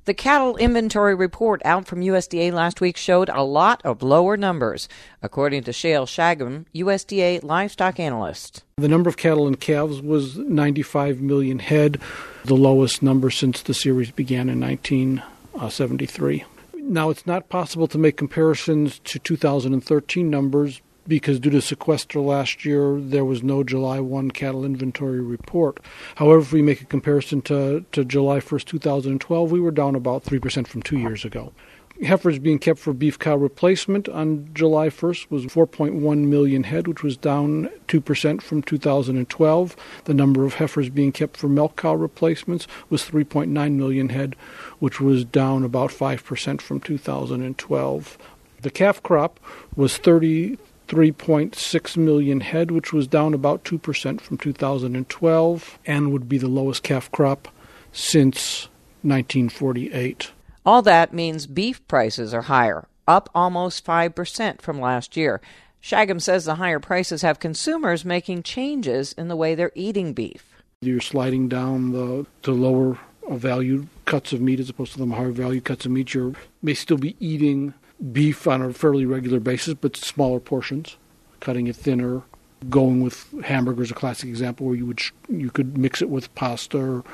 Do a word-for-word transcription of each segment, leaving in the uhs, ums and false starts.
The cattle inventory report out from U S D A last week showed a lot of lower numbers, according to Shale Shagam, U S D A livestock analyst. The number of cattle and calves was ninety-five million head, the lowest number since the series began in nineteen seventy-three. Now, it's not possible to make comparisons to two thousand thirteen numbers because due to sequester last year, there was no July first cattle inventory report. However, if we make a comparison to, to July first, two thousand twelve, we were down about three percent from two years ago. Heifers being kept for beef cow replacement on July first was four point one million head, which was down two percent from two thousand twelve. The number of heifers being kept for milk cow replacements was three point nine million head, which was down about five percent from two thousand twelve. The calf crop was thirty-three point six million head, which was down about two percent from two thousand twelve, and would be the lowest calf crop since nineteen forty-eight. All that means beef prices are higher, up almost five percent from last year. Shagam says the higher prices have consumers making changes in the way they're eating beef. You're sliding down the, the lower value cuts of meat as opposed to the higher value cuts of meat. You may still be eating beef on a fairly regular basis, but smaller portions, cutting it thinner, going with hamburgers, a classic example where you would you could mix it with pasta or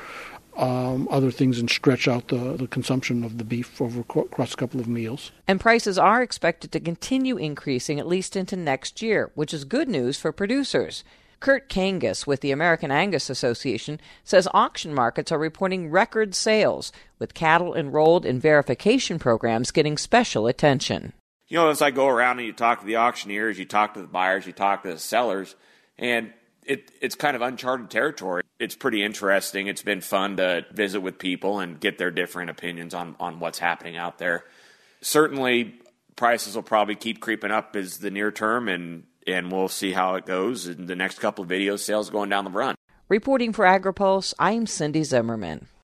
Um, other things and stretch out the, the consumption of the beef over across a couple of meals. And prices are expected to continue increasing at least into next year, which is good news for producers. Kurt Kangas with the American Angus Association says auction markets are reporting record sales, with cattle enrolled in verification programs getting special attention. You know, as I go around and you talk to the auctioneers, you talk to the buyers, you talk to the sellers, and It, it's kind of uncharted territory. It's pretty interesting. It's been fun to visit with people and get their different opinions on, on what's happening out there. Certainly, prices will probably keep creeping up as the near term, and, and we'll see how it goes in the next couple of videos, sales going down the run. Reporting for AgriPulse, I'm Cindy Zimmerman.